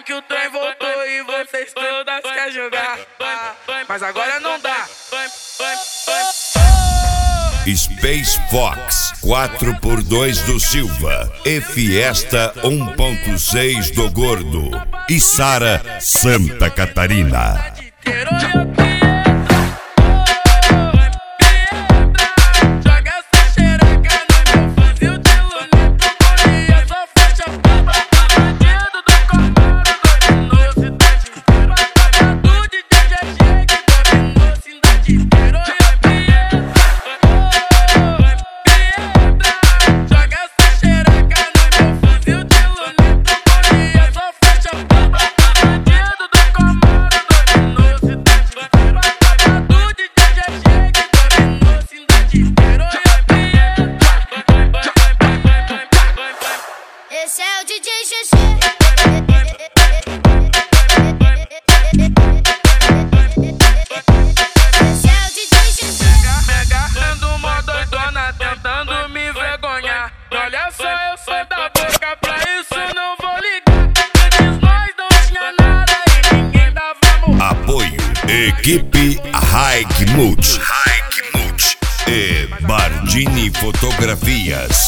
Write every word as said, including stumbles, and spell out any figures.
que o trem voltou e vocês todas querem jogar. Mas agora não dá. Space Fox quatro por dois do Silva e Fiesta um ponto seis do Gordo e Sara Santa Catarina. Esse é o D J G G. Esse é o D J G G. Agarrando uma doidona, tentando me envergonhar. Olha só, eu sou da boca, pra isso não vou ligar. Antes nós não tinha nada e ninguém dava amor. Apoio Equipe Hike Multi e Bardini Fotografias.